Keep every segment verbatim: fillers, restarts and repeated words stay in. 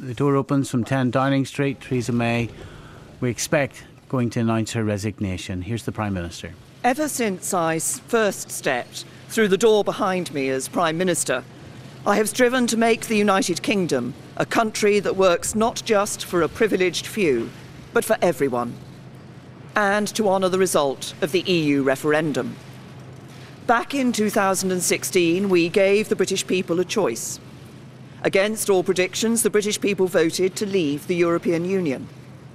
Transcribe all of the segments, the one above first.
the door opens from ten Downing Street. Theresa May, we expect, going to announce her resignation. Here's the Prime Minister. Ever since I first stepped through the door behind me as Prime Minister, I have striven to make the United Kingdom a country that works not just for a privileged few, but for everyone, and to honour the result of the E U referendum. Back in two thousand sixteen, we gave the British people a choice. Against all predictions, the British people voted to leave the European Union.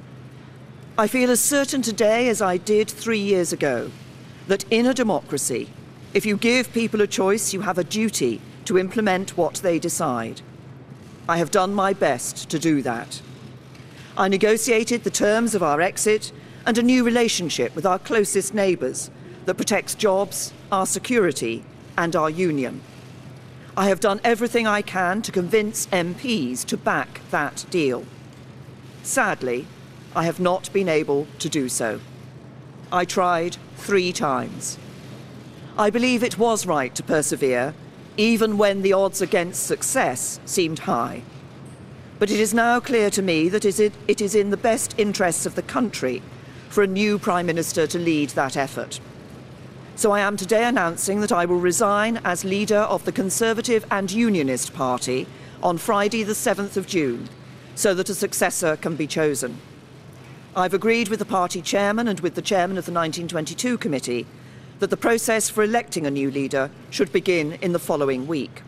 I feel as certain today as I did three years ago that in a democracy, if you give people a choice, you have a duty to implement what they decide. I have done my best to do that. I negotiated the terms of our exit and a new relationship with our closest neighbours that protects jobs, our security and our union. I have done everything I can to convince M Ps to back that deal. Sadly, I have not been able to do so. I tried three times. I believe it was right to persevere, even when the odds against success seemed high. But it is now clear to me that it is in the best interests of the country for a new Prime Minister to lead that effort. So I am today announcing that I will resign as leader of the Conservative and Unionist Party on Friday the seventh of June, so that a successor can be chosen. I've agreed with the party chairman and with the chairman of the nineteen twenty-two committee that the process for electing a new leader should begin in the following week.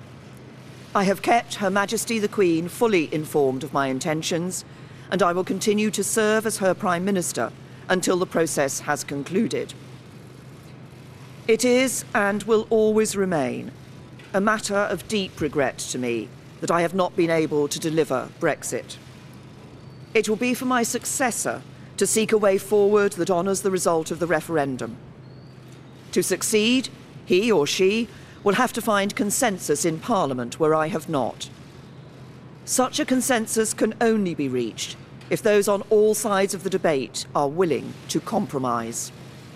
I have kept Her Majesty the Queen fully informed of my intentions, and I will continue to serve as her Prime Minister until the process has concluded. It is, and will always remain, a matter of deep regret to me that I have not been able to deliver Brexit. It will be for my successor to seek a way forward that honours the result of the referendum. To succeed, he or she will have to find consensus in Parliament where I have not. Such a consensus can only be reached if those on all sides of the debate are willing to compromise.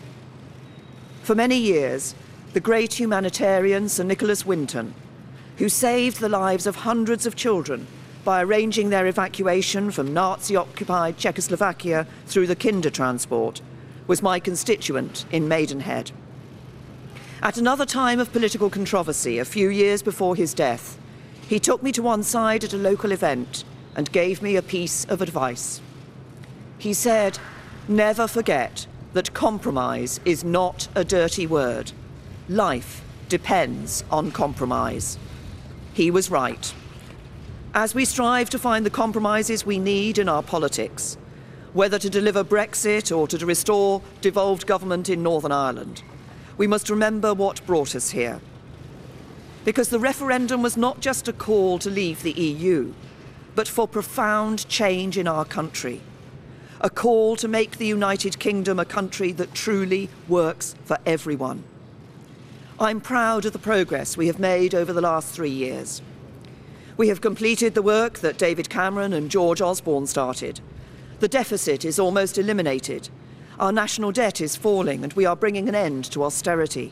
For many years, the great humanitarian Sir Nicholas Winton, who saved the lives of hundreds of children by arranging their evacuation from Nazi-occupied Czechoslovakia through the Kindertransport, was my constituent in Maidenhead. At another time of political controversy, a few years before his death, he took me to one side at a local event and gave me a piece of advice. He said, "Never forget that compromise is not a dirty word. Life depends on compromise." He was right. As we strive to find the compromises we need in our politics, whether to deliver Brexit or to restore devolved government in Northern Ireland, we must remember what brought us here. Because the referendum was not just a call to leave the E U, but for profound change in our country. A call to make the United Kingdom a country that truly works for everyone. I'm proud of the progress we have made over the last three years. We have completed the work that David Cameron and George Osborne started. The deficit is almost eliminated. Our national debt is falling and we are bringing an end to austerity.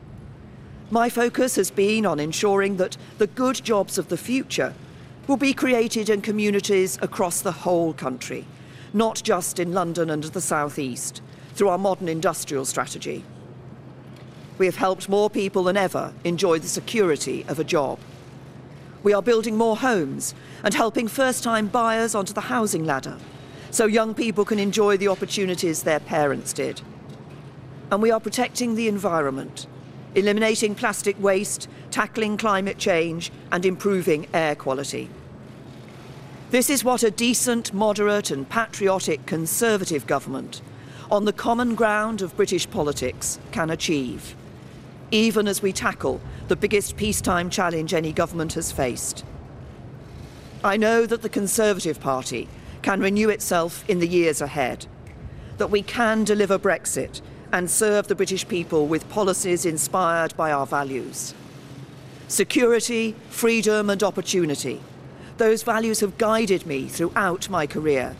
My focus has been on ensuring that the good jobs of the future will be created in communities across the whole country, not just in London and the South East, through our modern industrial strategy. We have helped more people than ever enjoy the security of a job. We are building more homes and helping first-time buyers onto the housing ladder, so young people can enjoy the opportunities their parents did. And we are protecting the environment, eliminating plastic waste, tackling climate change, and improving air quality. This is what a decent, moderate and patriotic Conservative government, on the common ground of British politics, can achieve, even as we tackle the biggest peacetime challenge any government has faced. I know that the Conservative Party can renew itself in the years ahead, that we can deliver Brexit and serve the British people with policies inspired by our values. Security, freedom and opportunity. Those values have guided me throughout my career.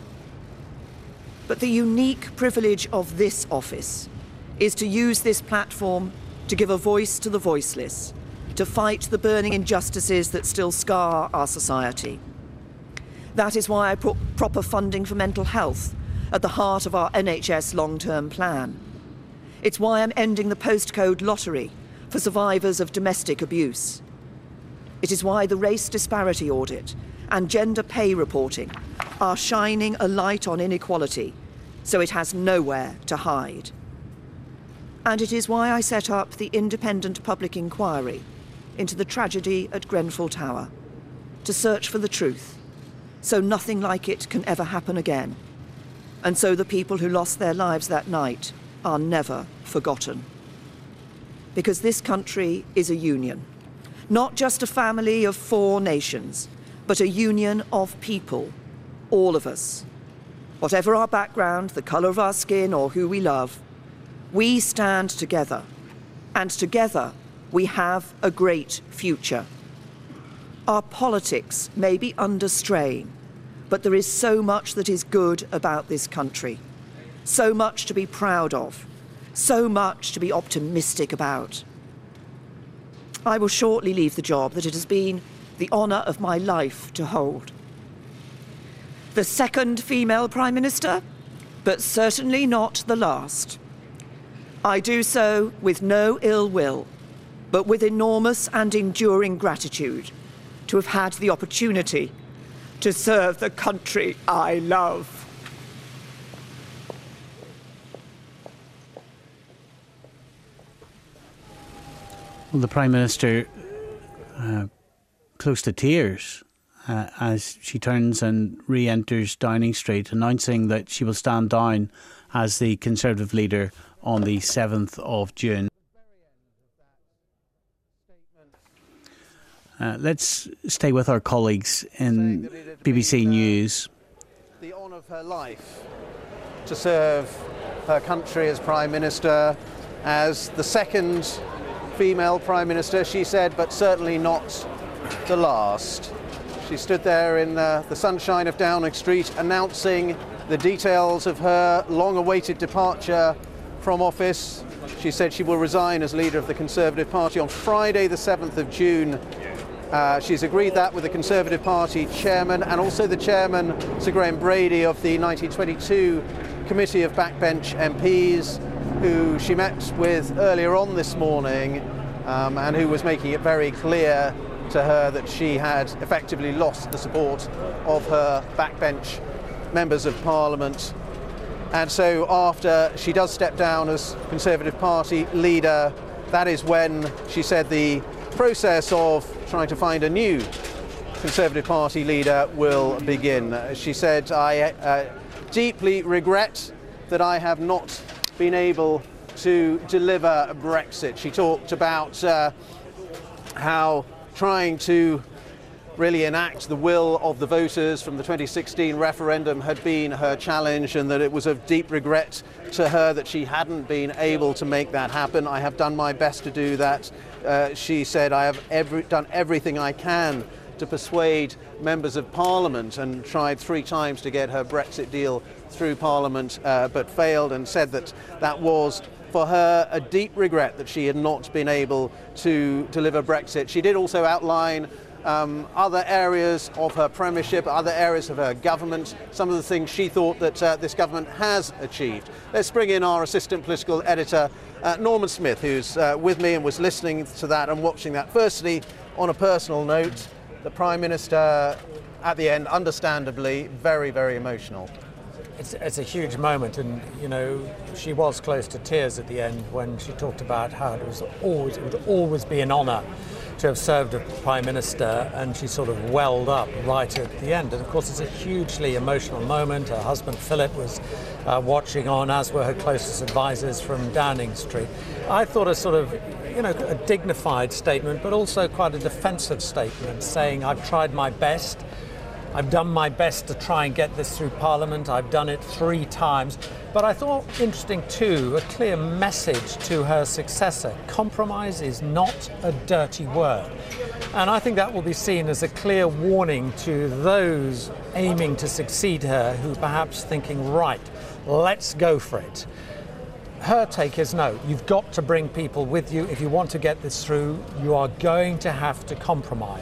But the unique privilege of this office is to use this platform to give a voice to the voiceless, to fight the burning injustices that still scar our society. That is why I put proper funding for mental health at the heart of our N H S long-term plan. It's why I'm ending the postcode lottery for survivors of domestic abuse. It is why the race disparity audit and gender pay reporting are shining a light on inequality, so it has nowhere to hide. And it is why I set up the independent public inquiry into the tragedy at Grenfell Tower, to search for the truth, so nothing like it can ever happen again, and so the people who lost their lives that night are never forgotten. Because this country is a union, not just a family of four nations, but a union of people, all of us. Whatever our background, the colour of our skin, or who we love, we stand together, and together we have a great future. Our politics may be under strain, but there is so much that is good about this country, so much to be proud of, so much to be optimistic about. I will shortly leave the job that it has been the honour of my life to hold. The second female Prime Minister, but certainly not the last. I do so with no ill will, but with enormous and enduring gratitude to have had the opportunity to serve the country I love. Well, the Prime Minister, uh, close to tears uh, as she turns and re-enters Downing Street, announcing that she will stand down as the Conservative leader on the seventh of June. Uh, let's stay with our colleagues in B B C News. The honour of her life to serve her country as Prime Minister, as the second female Prime Minister, she said, but certainly not the last. She stood there in uh, the sunshine of Downing Street announcing the details of her long-awaited departure from office. She said she will resign as leader of the Conservative Party on Friday the seventh of June. Uh, she's agreed that with the Conservative Party chairman and also the chairman, Sir Graham Brady, of the nineteen twenty-two Committee of Backbench M Ps, who she met with earlier on this morning, um, and who was making it very clear to her that she had effectively lost the support of her backbench members of Parliament. And so after she does step down as Conservative Party leader, that is when she said the process of trying to find a new Conservative Party leader will begin. She said, I uh, deeply regret that I have not been able to deliver Brexit. She talked about uh, how trying to really enact the will of the voters from the twenty sixteen referendum had been her challenge, and that it was of deep regret to her that she hadn't been able to make that happen. I have done my best to do that. Uh, she said, I have every, done everything I can to persuade members of Parliament, and tried three times to get her Brexit deal through Parliament, uh, but failed, and said that that was for her a deep regret that she had not been able to deliver Brexit. She did also outline Um, other areas of her premiership, other areas of her government, some of the things she thought that uh, this government has achieved. Let's bring in our assistant political editor, uh, Norman Smith, who's uh, with me and was listening to that and watching that. Firstly, on a personal note, the Prime Minister at the end, understandably, very, very emotional. It's, it's a huge moment, and you know, she was close to tears at the end when she talked about how it was always, it would always be an honour to have served as Prime Minister, and she sort of welled up right at the end. And of course, it's a hugely emotional moment. Her husband Philip was uh, watching on, as were her closest advisors from Downing Street. I thought a sort of, you know, a dignified statement, but also quite a defensive statement, saying, I've tried my best. I've done my best to try and get this through Parliament. I've done it three times. But I thought interesting too, a clear message to her successor. Compromise is not a dirty word. And I think that will be seen as a clear warning to those aiming to succeed her, who perhaps thinking, right, let's go for it. Her take is no, you've got to bring people with you. If you want to get this through, you are going to have to compromise.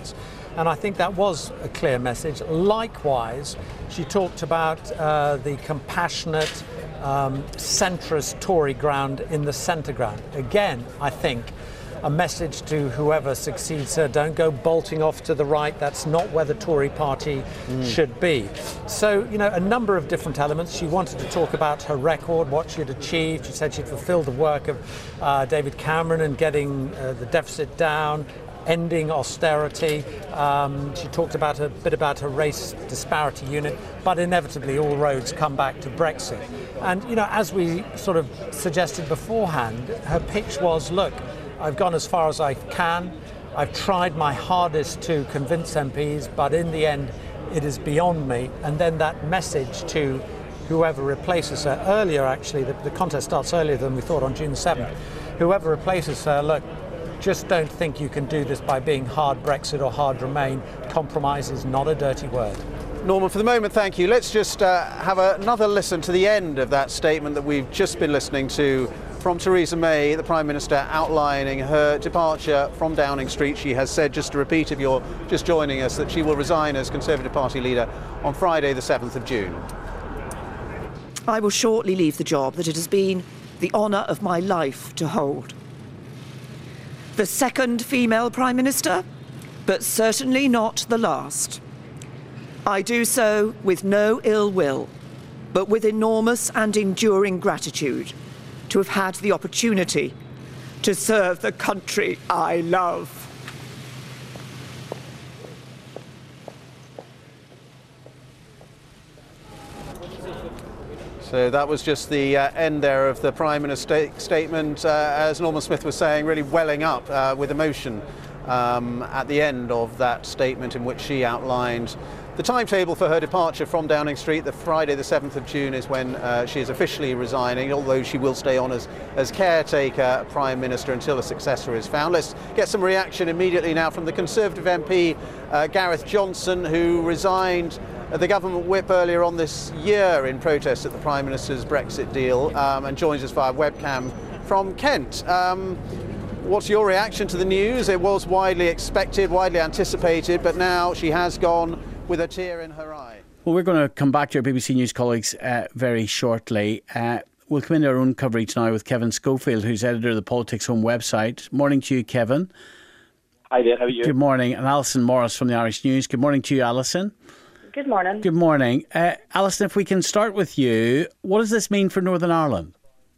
And I think that was a clear message. Likewise, she talked about uh, the compassionate, um, centrist Tory ground in the centre ground. Again, I think a message to whoever succeeds her: don't go bolting off to the right. That's not where the Tory party mm. should be. So, you know, a number of different elements. She wanted to talk about her record, what she'd achieved. She said she'd fulfilled the work of uh, David Cameron in getting uh, the deficit down, ending austerity. Um, she talked about a bit about her race disparity unit, but inevitably all roads come back to Brexit. And, you know, as we sort of suggested beforehand, her pitch was, look, I've gone as far as I can. I've tried my hardest to convince M Ps, but in the end, it is beyond me. And then that message to whoever replaces her earlier, actually, the, the contest starts earlier than we thought on June seventh. Whoever replaces her, look, just don't think you can do this by being hard Brexit or hard Remain. Compromise is not a dirty word. Norman, for the moment, thank you. Let's just uh, have a, another listen to the end of that statement that we've just been listening to from Theresa May, the Prime Minister, outlining her departure from Downing Street. She has said, just to repeat if you're just joining us, that she will resign as Conservative Party leader on Friday the seventh of June. I will shortly leave the job that it has been the honour of my life to hold. The second female Prime Minister, but certainly not the last. I do so with no ill will, but with enormous and enduring gratitude to have had the opportunity to serve the country I love. So that was just the uh, end there of the Prime Minister's statement, uh, as Norman Smith was saying, really welling up uh, with emotion um, at the end of that statement, in which she outlined the timetable for her departure from Downing Street. The Friday the seventh of June is when uh, she is officially resigning, although she will stay on as, as caretaker Prime Minister until a successor is found. Let's get some reaction immediately now from the Conservative M P uh, Gareth Johnson, who resigned the government whip earlier on this year in protest at the Prime Minister's Brexit deal, um, and joins us via webcam from Kent. Um, what's your reaction to the news? It was widely expected, widely anticipated, but now she has gone with a tear in her eye. Well, we're going to come back to our B B C News colleagues uh, very shortly. Uh, we'll come into our own coverage now with Kevin Schofield, who's editor of the Politics Home website. Morning to you, Kevin. Hi there, how are you? Good morning. And Alison Morris from the Irish News. Good morning to you, Alison. Good morning. Good morning. Uh, Alison, if we can start with you, what does this mean for Northern Ireland?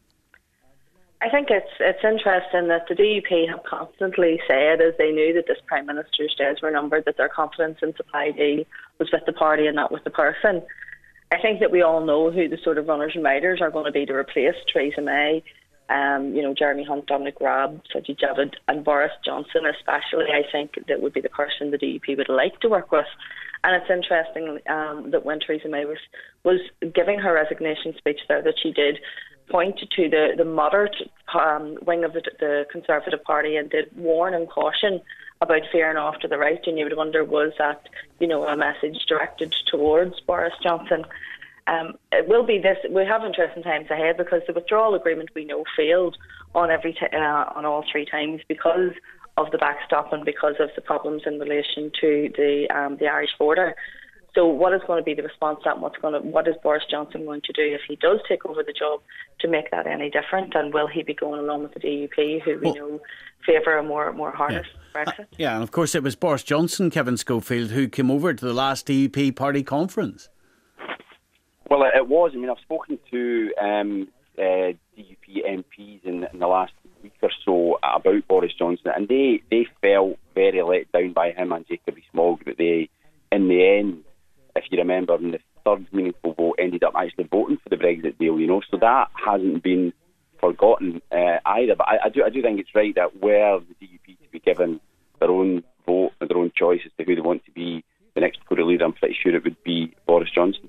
I think it's it's interesting that the D U P have constantly said, as they knew that this Prime Minister's days were numbered, that their confidence in supply deal was with the party and not with the person. I think that we all know who the sort of runners and riders are going to be to replace Theresa May. Um, you know, Jeremy Hunt, Dominic Raab, Sajid Javid and Boris Johnson especially. I think that would be the person the D U P would like to work with. And it's interesting um, that when Theresa May was, was giving her resignation speech there, that she did point to the, the moderate um, wing of the, the Conservative Party and did warn and caution about veering off to the right. And you would wonder, was that, you know, a message directed towards Boris Johnson? Um, it will be this. We have interesting times ahead, because the withdrawal agreement, we know, failed on every t- uh, on all three times because of the backstop and because of the problems in relation to the um, the Irish border. So what is going to be the response to that, and what's going to, what is Boris Johnson going to do if he does take over the job to make that any different? And will he be going along with the D U P, who we well, know favour a more, more harness yeah. Brexit? Uh, yeah, and of course it was Boris Johnson, Kevin Schofield, who came over to the last D U P party conference. Well, it was. I mean, I've spoken to um, uh, D U P M Ps in, in the last week or so about Boris Johnson, and they, they felt very let down by him and Jacob Rees-Mogg, but they, in the end, if you remember, in the third meaningful vote, ended up actually voting for the Brexit deal, you know, so that hasn't been forgotten uh, either. But I, I do I do think it's right that were the D U P to be given their own vote and their own choice as to who they want to be the next Tory leader, I'm pretty sure it would be Boris Johnson.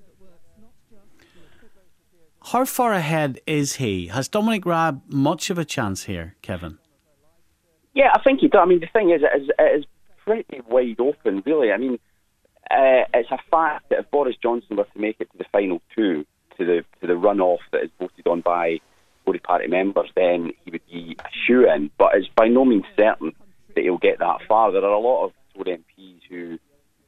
How far ahead is he? Has Dominic Raab much of a chance here, Kevin? Yeah, I think he does. I mean, the thing is, it is, it is pretty wide open, really. I mean, uh, it's a fact that if Boris Johnson were to make it to the final two, to the to the runoff that is voted on by Tory party members, then he would be a shoo-in. But it's by no means certain that he'll get that far. There are a lot of Tory M Ps who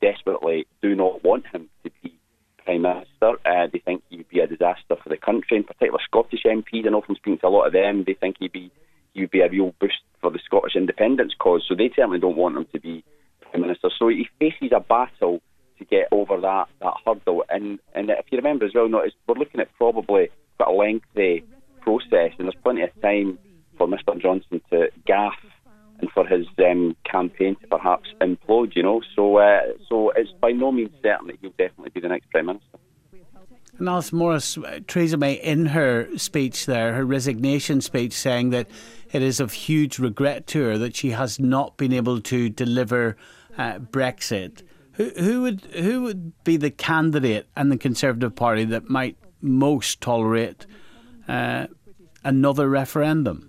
desperately do not want him to be Prime Minister. Uh, they think he would be a disaster for the country, in particular Scottish M Ps. I know from speaking to a lot of them, they think he'd be he would be a real boost for the Scottish independence cause, so they certainly don't want him to be Prime Minister. So he faces a battle to get over that, that hurdle. And, and if you remember as well, notice we're looking at probably quite a lengthy process, and there's plenty of time for Mister Johnson to gaffe and for his um, campaign to perhaps implode, you know. So, uh, so it's by no means certain that he'll definitely be the next Prime Minister. And Alison Morris, uh, Theresa May, in her speech there, her resignation speech, saying that it is of huge regret to her that she has not been able to deliver uh, Brexit. Who, who would who would be the candidate in the Conservative Party that might most tolerate uh, another referendum?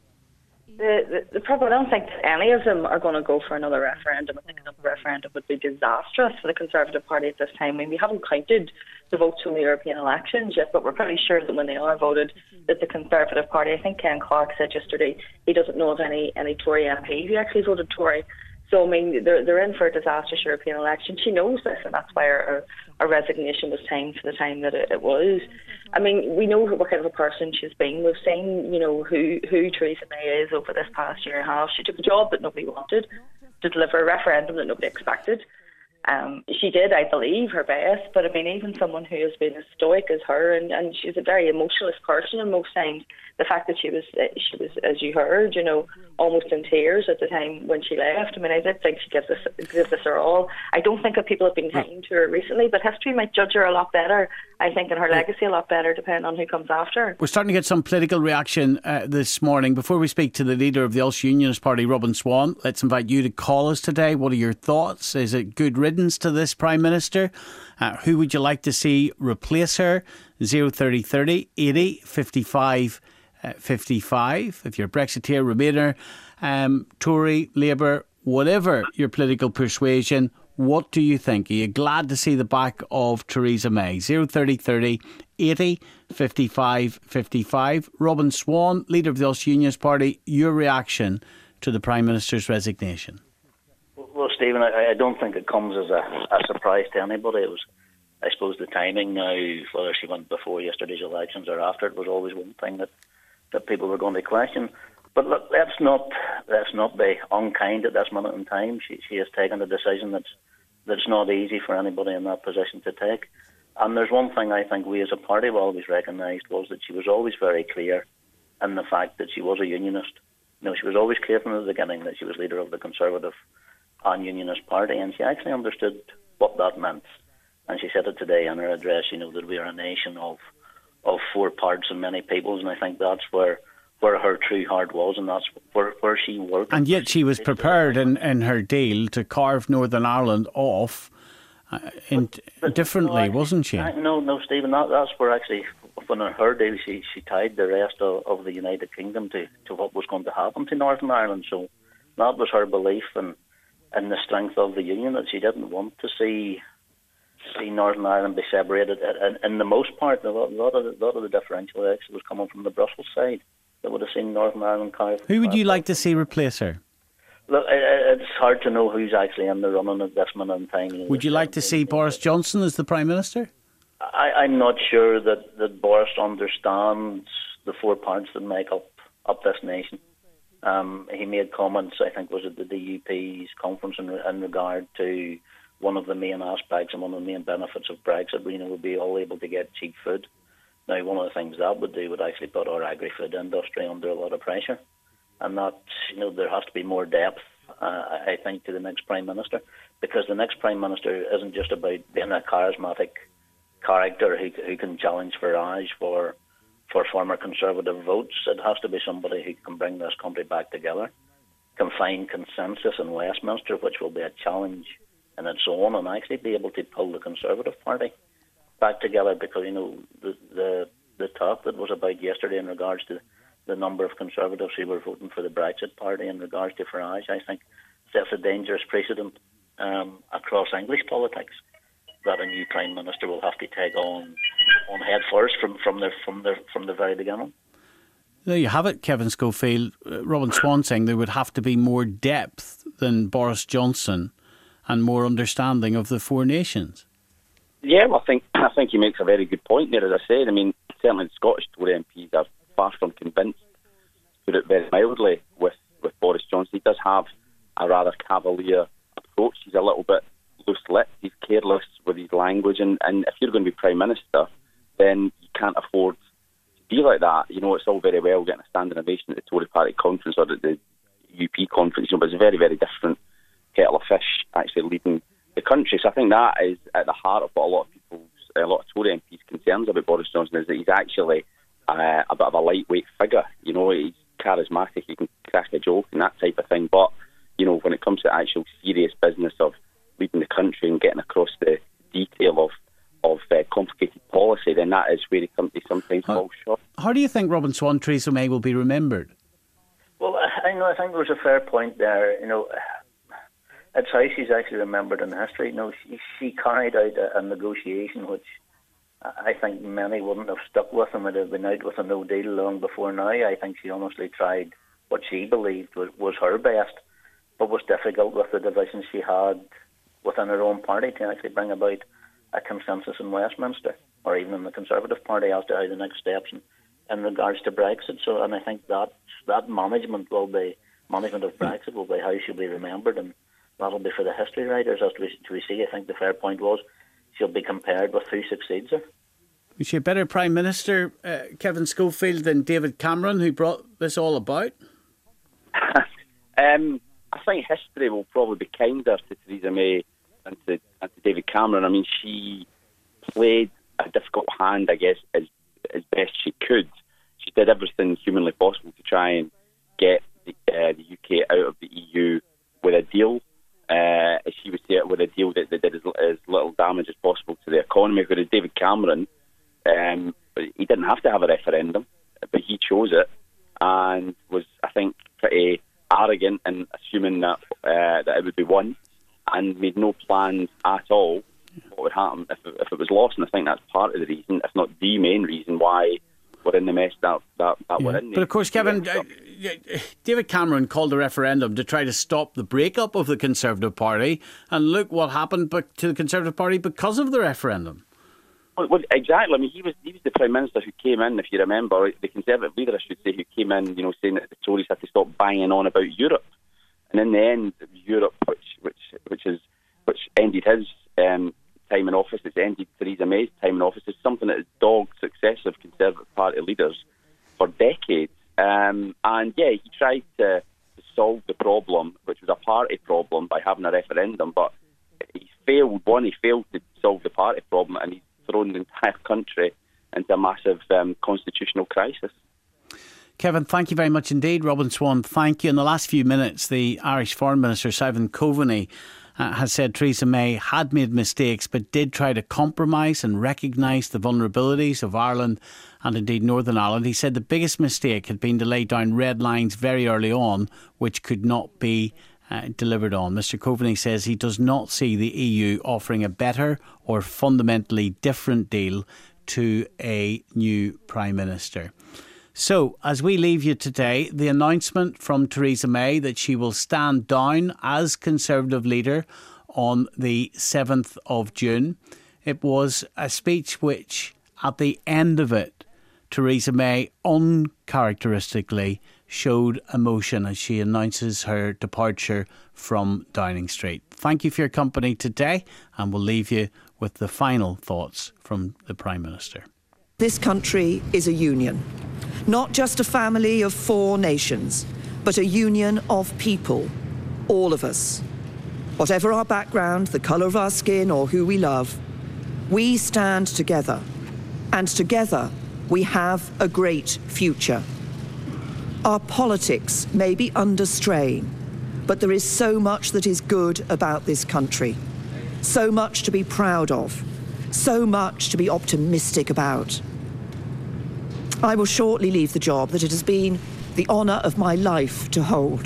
The, the, the problem, I don't think any of them are going to go for another referendum. I think another referendum would be disastrous for the Conservative Party at this time. I mean, we haven't counted the votes from the European elections yet, but we're pretty sure that when they are voted, that the Conservative Party, I think Ken Clark said yesterday, he doesn't know of any, any Tory M Ps who actually voted Tory. So, I mean, they're, they're in for a disastrous European election. She knows this, and that's why her, her resignation was timed for the time that it, it was. I mean, we know what kind of a person she's been. We've seen, you know, who, who Theresa May is over this past year and a half. She took a job that nobody wanted to deliver a referendum that nobody expected. Um, she did, I believe, her best, but I mean, even someone who has been as stoic as her, and, and she's a very emotionless person in most times, the fact that she was, she was, as you heard, you know, almost in tears at the time when she left. I mean, I did think she gave this, gave this her all. I don't think that people have been kind to her recently, but history might judge her a lot better, I think, and her legacy a lot better, depending on who comes after her. We're starting to get some political reaction uh, this morning. Before we speak to the leader of the Ulster Unionist Party, Robin Swann, let's invite you to call us today. What are your thoughts? Is it good riddance to this Prime Minister? Uh, who would you like to see replace her? zero thirty thirty eighty fifty-five fifty-five. If you're a Brexiteer, Remainer, um, Tory, Labour, whatever your political persuasion, what do you think? Are you glad to see the back of Theresa May? zero thirty thirty eighty fifty-five fifty-five. Robin Swann, leader of the Ulster Unionist Party, your reaction to the Prime Minister's resignation? Well, Stephen, I, I don't think it comes as a, a surprise to anybody. It was, I suppose, the timing now, whether she went before yesterday's elections or after it, was always one thing that, that people were going to question. But look, let's not let's not be unkind at this minute in time. She she has taken a decision that's that's not easy for anybody in that position to take. And there's one thing I think we as a party have always recognised, was that she was always very clear in the fact that she was a unionist. You know, she was always clear from the beginning that she was leader of the Conservative and Unionist Party, and she actually understood what that meant. And she said it today in her address, you know, that we are a nation of of four parts and many peoples, and I think that's where where her true heart was, and that's where, where she worked. And yet she was prepared in, in her deal to carve Northern Ireland off uh, in, but, but, differently, no, actually, wasn't she? No, no, Stephen, that, that's where actually, when in her deal, she, she tied the rest of, of the United Kingdom to, to what was going to happen to Northern Ireland. So that was her belief in, in the strength of the Union, that she didn't want to see see Northern Ireland be separated. And in the most part, a lot, a lot of the, a lot of the differential actually was coming from the Brussels side. That would have seen Northern Ireland carved. Who would you like to see replace her? Look, it's hard to know who's actually in the running at this minute in time. You know, would you like to see Boris Johnson as the Prime Minister? I, I'm not sure that, that Boris understands the four parts that make up, up this nation. Um, he made comments, I think, was at the D U P's conference in, in regard to one of the main aspects and one of the main benefits of Brexit, you know, would be all able to get cheap food. Now, one of the things that would do would actually put our agri-food industry under a lot of pressure. And that, you know, there has to be more depth, uh, I think, to the next Prime Minister, because the next Prime Minister isn't just about being a charismatic character who, who can challenge Farage for, for former Conservative votes. It has to be somebody who can bring this country back together, can find consensus in Westminster, which will be a challenge in its own, and actually be able to pull the Conservative Party back together, because, you know, the, the the talk that was about yesterday in regards to the number of Conservatives who were voting for the Brexit Party in regards to Farage, I think sets a dangerous precedent um, across English politics, that a new Prime Minister will have to take on on head first from, from the from the from the very beginning. There you have it, Kevin Schofield. Uh, Robin Swann saying there would have to be more depth than Boris Johnson and more understanding of the four nations. Yeah, well, I think I think he makes a very good point there. As I said, I mean, certainly the Scottish Tory M Ps are far from convinced, to put it very mildly, with, with Boris Johnson. He does have a rather cavalier approach. He's a little bit loose-lipped. He's careless with his language, and, and if you're going to be Prime Minister, then you can't afford to be like that. You know, it's all very well getting a standing ovation at the Tory Party conference or at the U P conference, you know, but it's a very, very different kettle of fish actually leading the country. So I think that is at the heart of what a lot of people's, a lot of Tory M Ps' concerns about Boris Johnson, is that he's actually uh, a bit of a lightweight figure. You know, he's charismatic, he can crack a joke and that type of thing, but, you know, when it comes to actual serious business of leading the country and getting across the detail of of uh, complicated policy, then that is where he sometimes how, falls short. How do you think Robin Swan, Theresa May will be remembered? Well, I know I think there's a fair point there. You know, it's how she's actually remembered in history. You know, she, she carried out a, a negotiation which I think many wouldn't have stuck with and would have been out with a no deal long before now. I think she honestly tried what she believed was, was her best, but was difficult with the divisions she had within her own party to actually bring about a consensus in Westminster, or even in the Conservative Party, as to how the next steps in, in regards to Brexit. So, and I think that that management will be management of Brexit will be how she'll be remembered, and that'll be for the history writers as we, we see. I think the fair point was she'll be compared with who succeeds her. Is she a better Prime Minister, uh, Kevin Schofield, than David Cameron, who brought this all about? um, I think history will probably be kinder to Theresa May and to, and to David Cameron. I mean, she played a difficult hand, I guess, as as best she could. She did everything humanly possible to try and get the, uh, the U K out of the E U with a deal. Uh, as she would say it, with a deal that, that did as, as little damage as possible to the economy. Whereas David Cameron, um, he didn't have to have a referendum, but he chose it and was, I think, pretty arrogant in assuming that uh, that it would be won, and made no plans at all what would happen if it, if it was lost. And I think that's part of the reason, if not the main reason, why we're in the mess that, that, that yeah. we're in. But of course, Kevin, uh, David Cameron called a referendum to try to stop the breakup of the Conservative Party, and look what happened to the Conservative Party because of the referendum. Well, well, exactly. I mean, he was he was the Prime Minister who came in, if you remember, the Conservative leader, I should say, who came in, you know, saying that the Tories had to stop banging on about Europe. And in the end, Europe, which which which is which ended his um, time in office, it's ended Theresa May's time in office, is something that has dogged successive Conservative Party leaders for decades. Um, and yeah, he tried to, to solve the problem, which was a party problem, by having a referendum. But he failed. One, he failed to solve the party problem, and he's thrown the entire country into a massive um, constitutional crisis. Kevin, thank you very much indeed. Robin Swan, thank you. In the last few minutes, the Irish Foreign Minister, Simon Coveney, uh, has said Theresa May had made mistakes but did try to compromise and recognise the vulnerabilities of Ireland and indeed Northern Ireland. He said the biggest mistake had been to lay down red lines very early on, which could not be uh, delivered on. Mr Coveney says he does not see the E U offering a better or fundamentally different deal to a new Prime Minister. So, as we leave you today, the announcement from Theresa May that she will stand down as Conservative leader on the seventh of June. It was a speech which, at the end of it, Theresa May uncharacteristically showed emotion as she announces her departure from Downing Street. Thank you for your company today, and we'll leave you with the final thoughts from the Prime Minister. This country is a union. Not just a family of four nations, but a union of people, all of us. Whatever our background, the colour of our skin, or who we love, we stand together. And together, we have a great future. Our politics may be under strain, but there is so much that is good about this country. So much to be proud of. So much to be optimistic about. I will shortly leave the job that it has been the honour of my life to hold.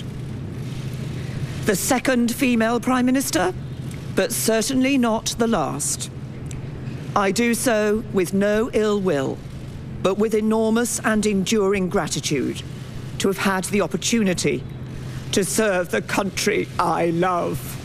The second female Prime Minister, but certainly not the last. I do so with no ill will, but with enormous and enduring gratitude to have had the opportunity to serve the country I love.